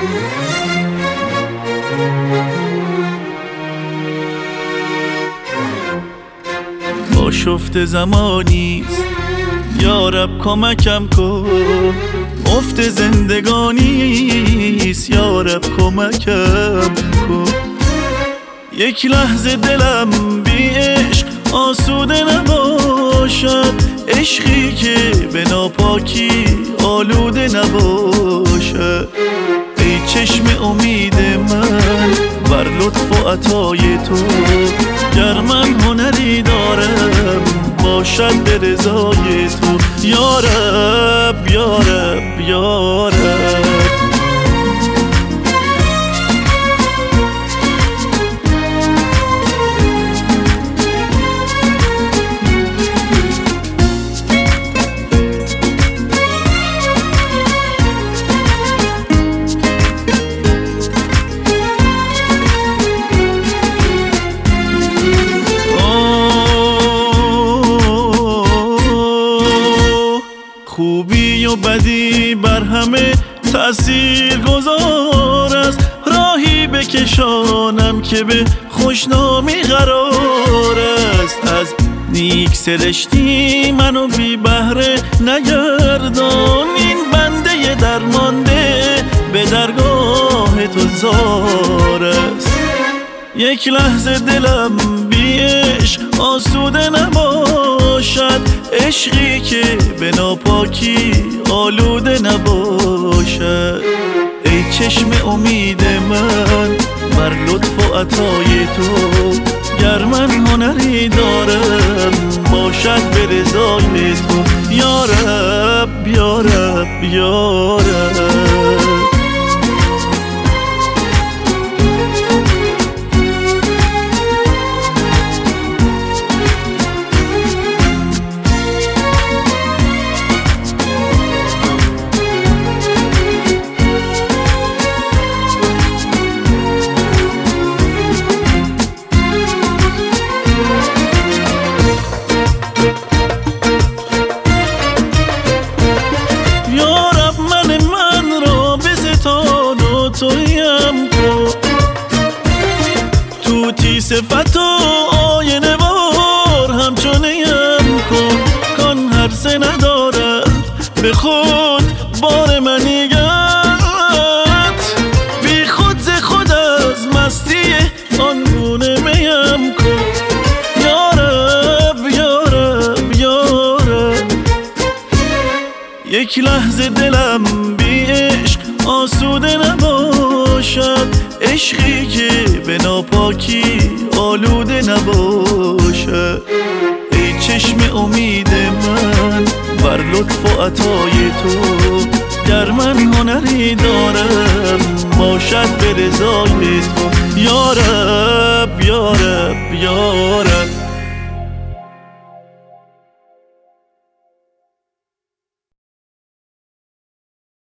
آشفته زمانیست یارب کمکم کن، افت زندگانیست یارب کمکم کن. یک لحظه دلم بی عشق آسوده نباشد، عشقی که به ناپاکی آلوده نباشد. ای چشم امید من بر لطف و عطای تو، گر من هنری دارم باشد به رضای تو. یارب یارب یارب خوبی و بدی بر همه تأثیر گذار است، راهی بکشانم که به خوشنامی قرار است. از نیک سرشتی منو بی بهره نگردان، این بنده درمانده به درگاه تو زار است. یک لحظه دلم بی عشق آسوده نباشد، عشقی که به ناپاکی آلوده نباشد. ای چشم امید من بر لطف و عطای تو، گر من هنری دارم باشد به رضای تو. یارب یارب یارب تویم کن، توتی صفت و آینه وار همچونیم کن. کن هر سه ندارد به خود بار منیگت، بی خود ز خود از مستی آنگونه میم کن. یارب یارب یارب یک لحظه دلم بی عشق آسوده نباشد، عشقی که به ناپاکی آلوده نباشد. ای چشم امید من بر لطف و عطای تو، گر من هنری دارم باشد به رضای تو. یارب یارب یارب